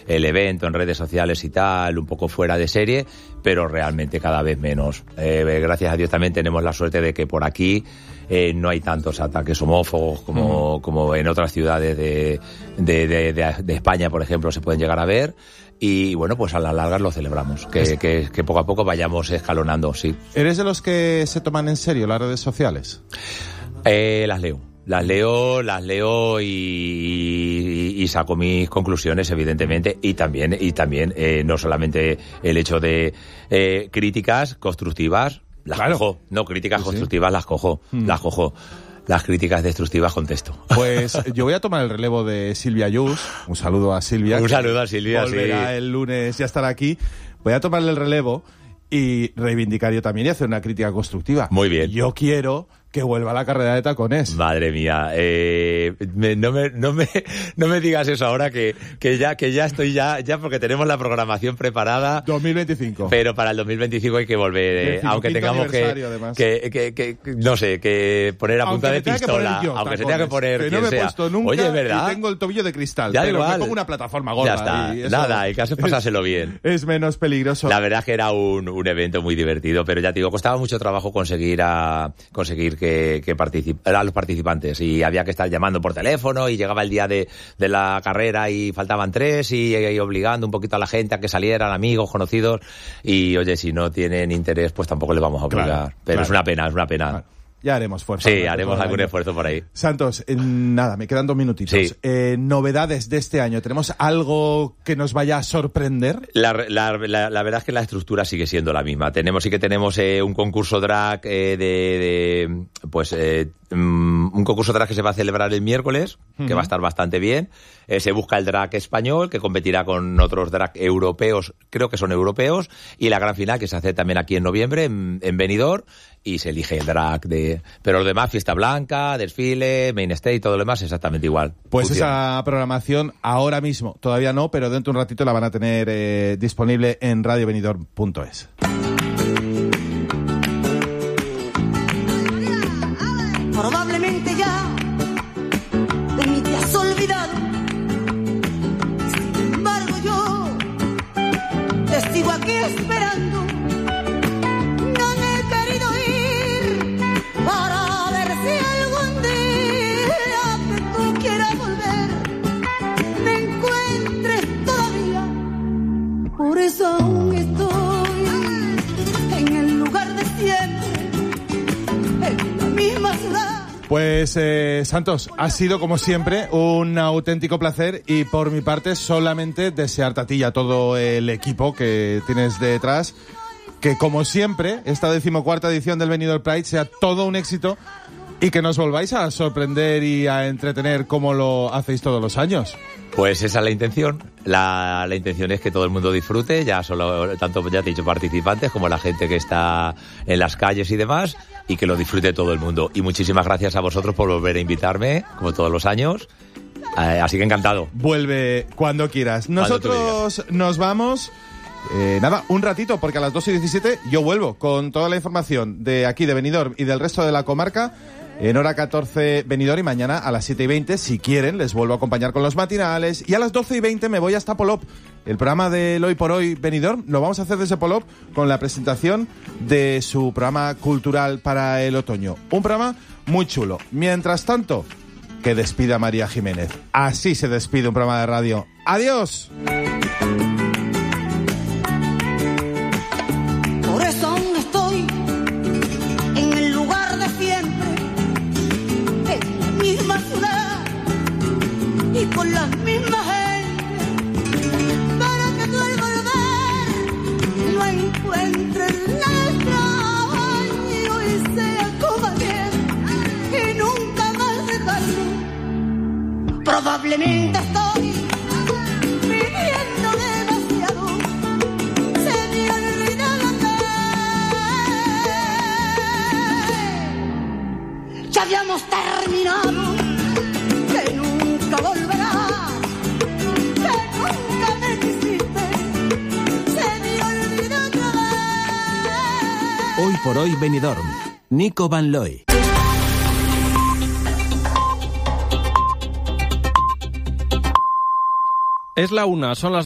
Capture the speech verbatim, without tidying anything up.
el evento en redes sociales y tal, un poco fuera de serie, pero realmente cada vez menos. Eh, gracias a Dios también tenemos la suerte de que por aquí eh, no hay tantos ataques homófobos como, uh-huh. como en otras ciudades de, de, de, de, de España, por ejemplo, se pueden llegar a ver. Y bueno, pues a las largas lo celebramos, que, es... que, que poco a poco vayamos escalonando, sí. ¿Eres de los que se toman en serio las redes sociales? Eh, las leo. Las leo, las leo y, y, y saco mis conclusiones, evidentemente, y también, y también eh, no solamente el hecho de eh, críticas constructivas, las claro. cojo, no, críticas sí, constructivas sí. las cojo, hmm. las cojo. Las críticas destructivas contesto. Pues yo voy a tomar el relevo de Silvia Yus. Un saludo a Silvia. Un saludo a Silvia, volverá sí. el lunes y estará aquí. Voy a tomarle el relevo y reivindicar yo también y hacer una crítica constructiva. Muy bien. Yo quiero que vuelva la carrera de tacones. Madre mía, eh, me, no me no me no me digas eso ahora que que ya que ya estoy ya ya porque tenemos la programación preparada. dos mil veinticinco. Pero para el dos mil veinticinco hay que volver, eh, aunque tengamos que que, que que no sé, que poner a punta de pistola, yo, aunque tacones, se tenga que poner que quien no me he sea. puesto nunca. Oye, ¿verdad? Y tengo el tobillo de cristal, ya pero igual. me pongo una plataforma gorda. Ya está. Y eso nada, el caso es pasárselo es, bien. Es menos peligroso. La verdad es que era un un evento muy divertido, pero ya te digo, costaba mucho trabajo conseguir a conseguir que que participaran a los participantes y había que estar llamando por teléfono y llegaba el día de, de la carrera y faltaban tres y, y obligando un poquito a la gente a que salieran, amigos, conocidos y oye, si no tienen interés pues tampoco les vamos a obligar, claro, pero claro. es una pena, es una pena. Claro. Ya haremos fuerza. Sí, haremos algún año. esfuerzo por ahí. Santos, eh, nada, me quedan dos minutitos. Sí. Eh, novedades de este año. ¿Tenemos algo que nos vaya a sorprender? La, la, la, la verdad es que la estructura sigue siendo la misma. Tenemos sí que tenemos eh, un concurso drag eh, de, de, pues, eh, um, un concurso drag que se va a celebrar el miércoles, uh-huh. que va a estar bastante bien. Eh, se busca el drag español, que competirá con otros drag europeos, creo que son europeos, y la gran final que se hace también aquí en noviembre, en, en Benidorm, y se elige el drag de... Pero lo demás, fiesta blanca, desfile, main stage, todo lo demás exactamente igual. Pues funciona. Esa programación ahora mismo, todavía no, pero dentro de un ratito la van a tener eh, disponible en radio benidorm punto es. Probablemente ya de mí te has olvidado. Sin embargo yo te sigo aquí esperando. No me he querido ir para ver si algún día que tú quieras volver me encuentres todavía. Por eso aún estoy en el lugar de siempre, en la misma ciudad. Pues eh, Santos, ha sido como siempre un auténtico placer y por mi parte solamente desearte a ti y a todo el equipo que tienes detrás que como siempre esta decimocuarta edición del Benidorm Pride sea todo un éxito y que nos volváis a sorprender y a entretener como lo hacéis todos los años. Pues esa es la intención. La, la intención es que todo el mundo disfrute, ya solo tanto ya te he dicho participantes como la gente que está en las calles y demás, y que lo disfrute todo el mundo. Y muchísimas gracias a vosotros por volver a invitarme, como todos los años. Eh, así que encantado. Vuelve cuando quieras. Nosotros cuando nos vamos. Eh, nada, un ratito, porque a las dos y diecisiete yo vuelvo con toda la información de aquí, de Benidorm y del resto de la comarca. En hora catorce Benidorm y mañana a las siete y veinte, si quieren, les vuelvo a acompañar con los matinales. Y a las doce y veinte me voy hasta Polop. El programa del Hoy por Hoy Benidorm lo vamos a hacer desde Polop con la presentación de su programa cultural para el otoño. Un programa muy chulo. Mientras tanto, que despida María Jiménez. Así se despide un programa de radio. ¡Adiós! Por eso aún estoy en el lugar de siempre, en la misma ciudad y con las mismas gente, para que tú al volver no encuentres nada extraño y sea como ayer y nunca más dejarlo. Probablemente estoy viviendo demasiado, se me olvida la fe. Ya habíamos terminado, que nunca volverá, que nunca me quisiste, se me olvidó otra vez. Hoy por Hoy Benidorm, Nico Van Looy. Es la una, son las